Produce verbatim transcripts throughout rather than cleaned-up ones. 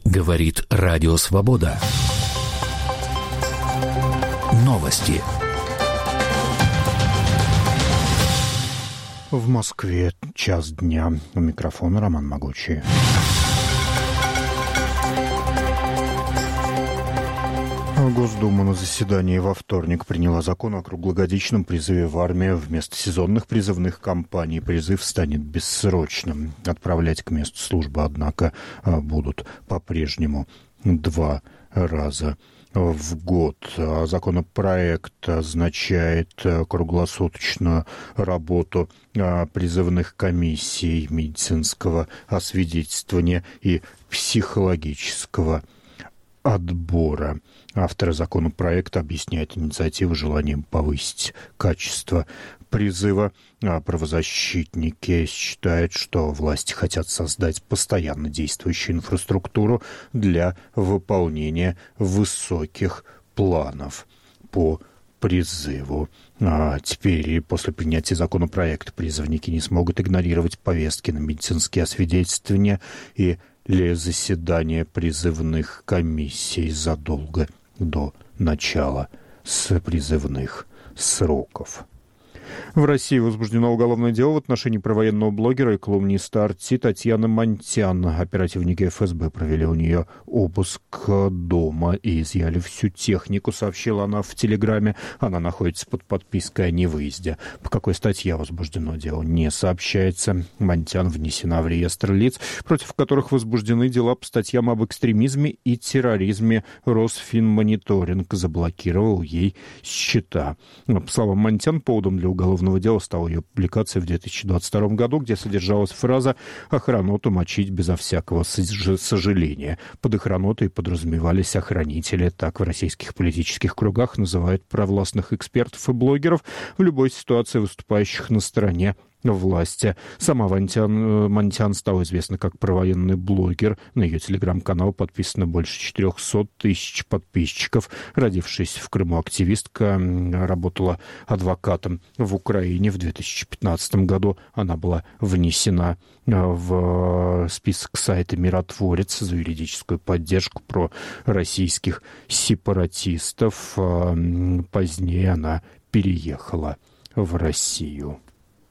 Говорит Радио Свобода. Новости. В Москве час дня. У микрофона Роман Могучий. Госдума на заседании во вторник приняла закон о круглогодичном призыве в армию. Вместо сезонных призывных кампаний призыв станет бессрочным. Отправлять к месту службы, однако, будут по-прежнему два раза в год. Законопроект означает круглосуточную работу призывных комиссий медицинского освидетельствования и психологического отбора. Авторы законопроекта объясняют инициативу желанием повысить качество призыва. А правозащитники считают, что власти хотят создать постоянно действующую инфраструктуру для выполнения высоких планов по призыву. А теперь и после принятия законопроекта призывники не смогут игнорировать повестки на медицинские освидетельствования и ли заседания призывных комиссий задолго до начала с призывных сроков. В России возбуждено уголовное дело в отношении провоенного блогера и колумниста Арти Татьяны Монтян. Оперативники эф эс бэ провели у нее обыск дома и изъяли всю технику, сообщила она в Телеграме. Она находится под подпиской о невыезде. По какой статье возбуждено дело, не сообщается. Монтян внесена в реестр лиц, против которых возбуждены дела по статьям об экстремизме и терроризме. Росфинмониторинг заблокировал ей счета. По словам Монтян, поводом для уголовного дела стала ее публикация в две тысячи двадцать втором году, где содержалась фраза «охраноту мочить безо всякого сожаления». Под охранотой подразумевались охранители. Так в российских политических кругах называют провластных экспертов и блогеров, в любой ситуации выступающих на стороне власти. Сама Монтян, Монтян стала известна как провоенный блогер. На ее телеграм-канал подписано больше четыреста тысяч подписчиков. Родившаяся в Крыму активистка работала адвокатом в Украине. В две тысячи пятнадцатом году она была внесена в список сайта «Миротворец» за юридическую поддержку пророссийских сепаратистов. Позднее она переехала в Россию.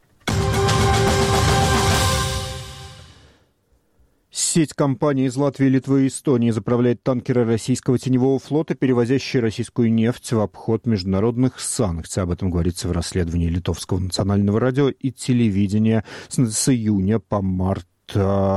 Сеть компаний из Латвии, Литвы и Эстонии заправляет танкеры российского теневого флота, перевозящие российскую нефть в обход международных санкций. Об этом говорится в расследовании Литовского национального радио и телевидения с июня по март. С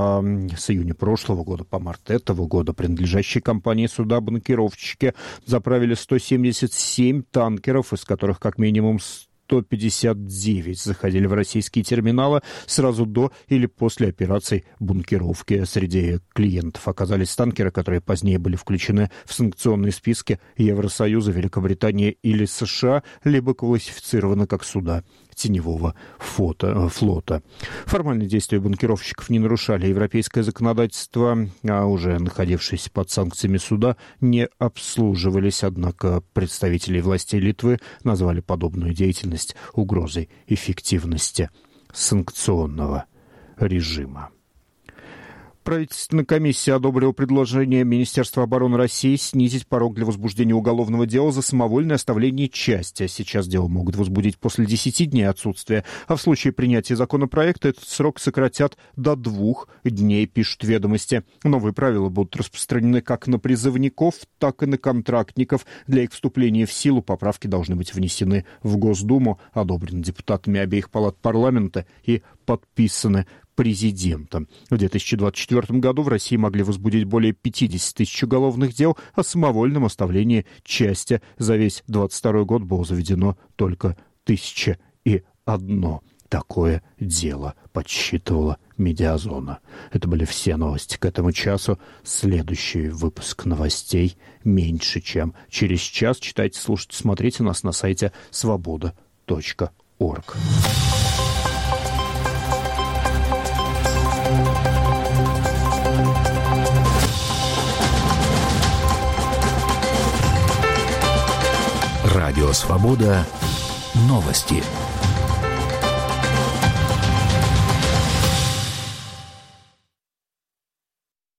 июня прошлого года по март этого года принадлежащие компании суда-банкировщики заправили сто семьдесят семь танкеров, из которых как минимум сто пятьдесят девять заходили в российские терминалы сразу до или после операций бункеровки. Среди клиентов оказались танкеры, которые позднее были включены в санкционные списки Евросоюза, Великобритании или США, либо классифицированы как суда теневого фото, флота. Формальные действия бункеровщиков не нарушали европейское законодательство, а уже находившиеся под санкциями суда не обслуживались. Однако представители властей Литвы назвали подобную деятельность угрозой эффективности санкционного режима. Правительственная комиссия одобрила предложение Министерства обороны России снизить порог для возбуждения уголовного дела за самовольное оставление части. Сейчас дело могут возбудить после десяти дней отсутствия, а в случае принятия законопроекта этот срок сократят до двух дней, пишут «Ведомости». Новые правила будут распространены как на призывников, так и на контрактников. Для их вступления в силу поправки должны быть внесены в Госдуму, одобрены депутатами обеих палат парламента и подписаны президентом. В две тысячи двадцать четвёртом году в России могли возбудить более пятьдесят тысяч уголовных дел о самовольном оставлении части. За весь двадцать второй год было заведено только тысяча и одно такое дело, подсчитывала Медиазона. Это были все новости к этому часу. Следующий выпуск новостей меньше, чем через час. Читайте, слушайте, смотрите нас на сайте свобода точка орг. Радио «Свобода». Новости.